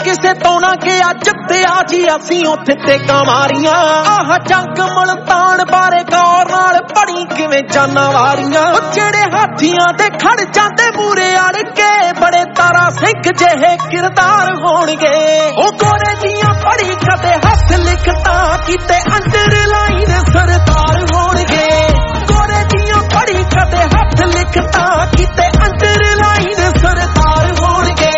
ਕਿਸੇ ਤੋਂ ਨਾ ਗਿਆ ਜਿੱਤਿਆ ਜੀ ਅਸੀਂ ਉੱਥੇ ਟੇਕਾਂ ਮਾਰੀਆਂ। ਆਹ ਜੰਗ ਮੁਲਤਾਨ ਬਾਰੇ ਗੌਰ ਨਾਲ ਪੜੀ ਕਿਵੇਂ ਜਾਨਾਂ ਵਾਰੀਆਂ। ਜਿਹੜੇ ਹਾਥੀਆਂ ਦੇ ਖੜ ਜਾਂਦੇ ਮੂਰੇ ਅੜ ਕੇ ਬੜੇ ਤਾਰਾ ਸਿੰਘ ਜਿਹੇ ਕਿਰਦਾਰ ਹੋਣਗੇ। ਉਹ ਗੋਰੇ ਦੀਆਂ ਪੜੀ ਕਦੇ ਹੱਥ ਲਿਖਤਾ ਕੀਤੇ ਅੰਡਰਲਾਈਨ ਸਰਦਾਰ ਹੋਣਗੇ। ਗੋਰੇ ਦੀਆਂ ਪੜੀ ਕਦੇ ਹੱਥ ਲਿਖਤਾ ਕੀਤੇ ਅੰਡਰਲਾਈਨ ਸਰਦਾਰ ਹੋਣਗੇ।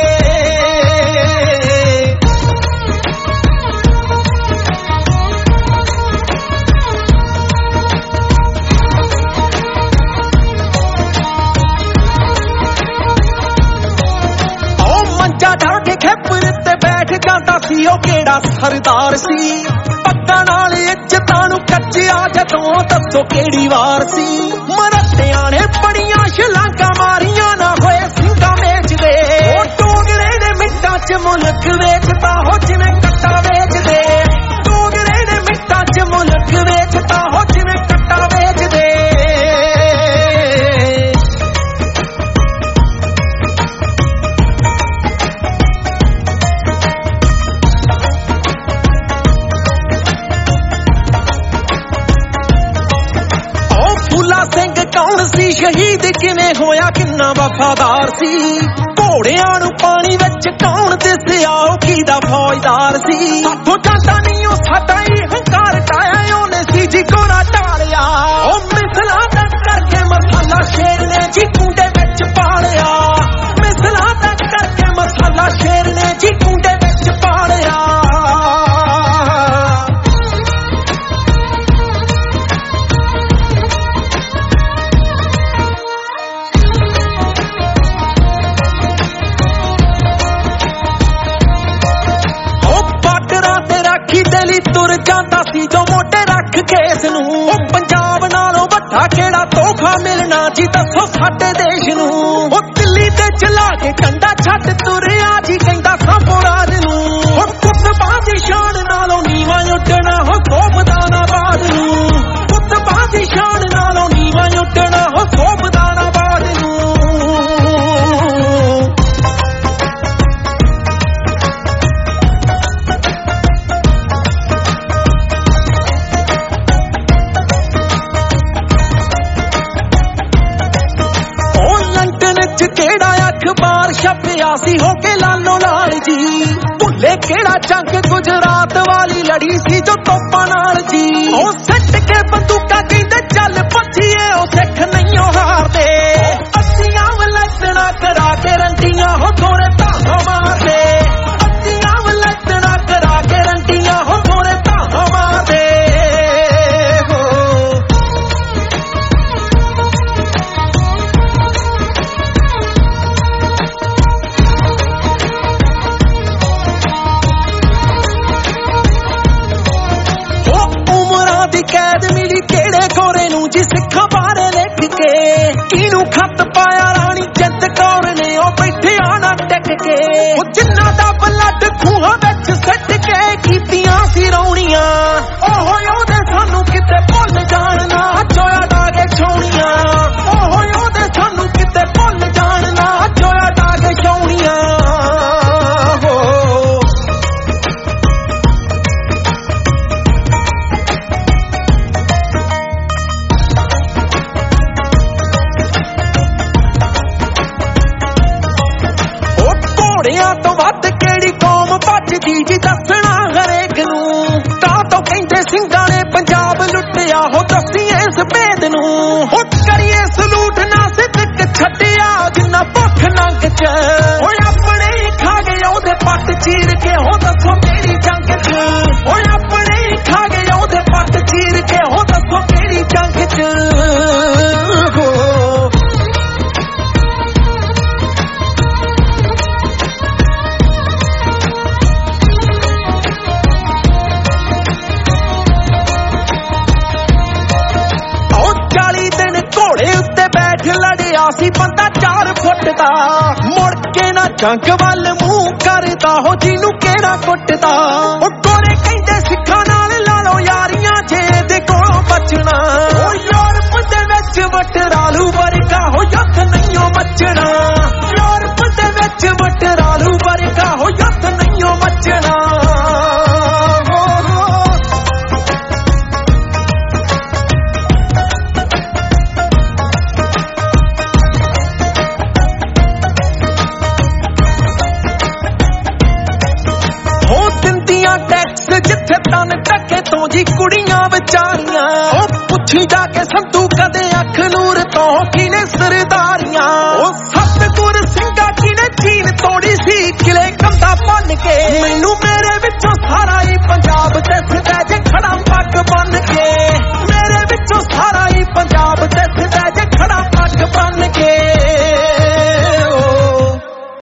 ਮੰਜਾ ਢਾ ਕੇ ਖੇਪਰ ਤੇ ਬੈਠ ਜਾਂਦਾ ਸੀ ਉਹ ਕਿਹੜਾ ਸਰਦਾਰ ਸੀ। ਪੱਗਾਂ ਨਾਲ ਇੱਜ਼ਤਾਂ ਨੂੰ ਕੱਚਿਆ ਜਦੋਂ ਦੱਸੋ ਕਿਹੜੀ ਵਾਰ ਸੀ। ਮਰੱਟਿਆਂ ਨੇ ਬੜੀਆਂ ਛਲਾਂਗਾਂ ਮਾਰੀਆਂ ਨਾ ਹੋਏ ਸਿੰਘਾਂ ਵੇਚਦੇ। ਉਹ ਡੋਗਰੇ ਨੇ ਮਿੰਟਾਂ 'ਚ ਮੁਲਕ ਵੇਚਦਾ ਹੋ ਜਿਵੇਂ ਕੱਟਾ ਵੇਚਦੇ। ਡੋਗਰੇ ਨੇ ਮਿੰਟਾਂ 'ਚ ਮੁਲਕ ਵੇਚਦਾ ਹੋ ਜਿਵੇਂ ਕੱਟਾ ਵੇਚਦੇ। ਸਿੰਘ ਕੌਣ ਸੀ ਸ਼ਹੀਦ ਕਿਵੇਂ ਹੋਇਆ ਕਿੰਨਾ ਵਫਾਦਾਰ ਸੀ। ਘੋੜਿਆਂ ਨੂੰ ਪਾਣੀ ਵਿੱਚ ਕੌਣ ਦਿਸਿਆ ਉਹ ਕਿਹਦਾ ਫੌਜਦਾਰ ਸੀ। ਸਾਥੋਂ ਜਾਂਦਾ ਨਹੀਂ ਉਹ ਸਾਡਾ ਹੀ ਹੰਕਾਰ ਟਾਇਆ ਉਹਨੇ ਸੀ ਜੀ ਗੋਰਾ ਢਾਲਿਆ। ਉਹ ਮਿਸਲਾਂ ਦਾ ਕਰਕੇ ਮਸਾਲਾ ਸ਼ੇਰ ਨੇ ਜੀ ਕੁੰਡੇ ਵਿੱਚ ਪਾਲਿਆ। ਮਿਸਲਾਂ ਦਾ ਕਰਕੇ ਮਸਾਲਾ ਸ਼ੇਰ ਨੇ ਜੀ ਕੁੰਡੇ ਵਿੱਚ ਪਾਲਿਆ। ਲਈ ਤੁਰ ਜਾਂਦਾ ਸੀ ਜੋ ਮੋਢੇ ਰੱਖ ਕੇ ਇਸ ਨੂੰ। ਉਹ ਪੰਜਾਬ ਨਾਲੋਂ ਵੱਡਾ ਕਿਹੜਾ ਤੋਹਫਾ ਮਿਲਣਾ ਜੀ ਦੱਸੋ ਸਾਡੇ ਦੇਸ਼ ਨੂੰ। ਉਹ ਦਿੱਲੀ ਤੇ ਚਲਾ ਕੇ ਕੰਡਾ ਛੱਡ ਤੁਰਿਆ ਜੀ ਕਹਿੰਦਾ ਸਾਂਭੋ ਰਾਜ ਨੂੰ। ਉਹ ਕੁੱਤਬਾਂ ਦੀ ਸ਼ਾਨ ਨਾਲੋਂ ਨੀਵਾਂ ਉੱਡਣਾ ਹੋ ਸੋਮਦਾਨਾਬਾਦ ਨੂੰ। ਕੁੱਤਬਾਂ ਦੀ ਸ਼ਾਨ ਨਾਲੋਂ ਨੀਵਾਂ ਉੱਡਣਾ ਹੋ ਸੋਮਦਾਨਾਬਾਦ ਨੂੰ। ਕਿਹੜਾ ਅਖਬਾਰ ਛਪਿਆ ਸੀ ਹੋ ਕੇ ਲਾਲੋ ਲਾਲ ਜੀ। ਭੁੱਲੇ ਕਿਹੜਾ ਜੰਗ ਗੁਜਰਾਤ ਵਾਲੀ ਲੜੀ ਸੀ ਜੋ ਤੋਪਾਂ ਨਾਲ ਜੀ। ਉਹ ਸੱਟ ਕੇ ਬੰਦੂਕਾਂ ਕਹਿੰਦੇ ਚੱਲ ਭੱਜੀਏ ਉਹ ਸਿੱਖ ਨਹੀਂ ਹਾਰਦੇ। ਅੱਧੀਆਂ ਵਲੈਤਣਾ ਕਰਾ ਕੇ ਰੰਡੀਆਂ ਹੋ ਗੋਰੇ ਧਾਹਾਂ ਮਾਰਦੇ। ਅੱਧੀਆਂ ਵਲੈਤਣਾ ਕਰਾ ਕੇ ਰੰਡੀਆਂ ਹੋ ਗੋਰੇ ਧਾਹਾਂ ਮਾਰਦੇ। ਕੈਦ ਮਿਲੀ ਕਿਹੜੇ ਗੋਰੇ ਨੂੰ ਜੀ ਸਿੱਖਾਂ ਬਾਰੇ ਲਿਖ ਕੇ। ਕਿਹਨੂੰ ਖੱਤ ਪਾਇਆ ਰਾਣੀ ਜਿੰਦ ਕੌਰ ਨੇ ਉਹ ਬੈਠਿਆ ਨਾ ਟਿਕ ਕੇ। ਉਹ ਜਿੰਨਾ ਦਾ ਬਲੱਡ ਖੂਹਾਂ ਵਿੱਚ ਸਿੱਟ ਕੇ ਕੀਤੀਆਂ ਸੀ ਰੌਣੀਆਂ। ਉਹ ਉਹਦੇ ਸਾਨੂੰ ਕਿਤੇ ਭੁੱਲ ਜਾਣ ਨਾ ਚੋਇਆ ਡਾਗੇ ਛਾਉਣੀਆਂ। ਉਹ ਉਹਦੇ ਸਾਨੂੰ ਕਿਤੇ ਭੁੱਲ ਜਾਣ ਨਾ ਚੋਇਆ ਡਾਗੇ ਛਾਉਣੀਆਂ। ਘੋੜਿਆਂ ਤੋਂ ਵੱਧ ਕਿਹੜੀ ਕੌਮ ਭੱਜਦੀ ਜੀ ਦੱਸਣਾ ਹਰੇਕ ਨੂੰ। ਤਾਂ ਤੋਂ ਕਹਿੰਦੇ ਸਿੰਘਾਂ ਨੇ ਪੰਜਾਬ ਲੁੱਟਿਆ ਹੋ ਦੱਸੀ ਇਸ ਭੇਦ ਨੂੰ। ਹੋ ਕਰੀਏ ਸਲੂਟ ਨਾ ਸਿੱਧਕ ਛੱਡਿਆ ਜਿੰਨਾ ਭੁੱਖ ਨੰਗ ਚ। ਓਏ ਆਪਣੇ ਹੀ ਖਾ ਗਏ ਉਹਦੇ ਪੱਟ ਚੀਰ ਕੇ ਹੋ ਦੱਸੋ ਕਿਹੜੀ ਜੰਗ ਚ। ਓਏ ਆਪਣੇ ਹੀ ਖਾ ਗਏ ਉਹਦੇ ਪੱਟ ਚੀਰ ਕੇ ਹੋ ਦੱਸੋ ਕਿਹੜੀ ਜੰਗ ਚ। ਘੋੜੇ ਉੱਤੇ ਬੈਠ ਲੜਿਆ ਸੀ ਬੰਦਾ 4 ਫੁੱਟ ਦਾ। ਮੁੜ ਕੇ ਨਾ ਜੰਗ ਵੱਲ ਮੂੰਹ ਕਰਦਾ ਹੋ ਜਿਹਨੂੰ ਕਿਹੜਾ ਕੁੱਟਦਾ। ਉਹ ਗੋਰੇ ਕਹਿੰਦੇ ਸਿੱਖਾਂ ਨਾਲ ਲਾ ਲਓ ਯਾਰੀਆਂ ਜੇ ਦੇ ਕੋਲੋਂ ਬਚਣਾ। ਉਹ ਯੂਰਪ ਦੇ ਵਿੱਚ ਵਟਰਾਲੂ ਵਰਗਾ ਹੋ ਯੁੱਧ ਨਹੀਂਓ ਮਚਣਾ। ਯੂਰਪ ਦੇ ਵਿੱਚ ਵਟਰਾਲੂ ਵਰਗਾ ਹੋ ਯੁੱਧ ਨਹੀਂਓ ਇੱਥੇ ਤਨ ਟੱਕੇ ਤੋਂ ਜੀ ਕੁੜੀਆਂ ਵਿਚਾਰੀਆਂ ਉਹ ਪੁੱਛੀ ਜਾ ਕੇ ਸੰਤੂ ਕਦੇ ਅੱਖ ਨੂਰ ਤੋਂ ਕਿਨੇ ਸਰਦਾਰੀਆਂ ਉਹ ਸਤਿਗੁਰ ਸਿੰਘਾ ਕਿਨੇ ਚੀਨ ਤੋੜੀ ਸੀ ਕਿਲੇ ਕੰਧਾ ਭੰਨ ਕੇ ਮੈਨੂੰ ਮੇਰੇ ਵਿੱਚੋਂ ਸਾਰਾ ਹੀ ਪੰਜਾਬ ਦਿਸਦਾ ਜੇ ਖੜਾ ਪੱਗ ਬੰਨ ਕੇ ਮੇਰੇ ਵਿੱਚੋਂ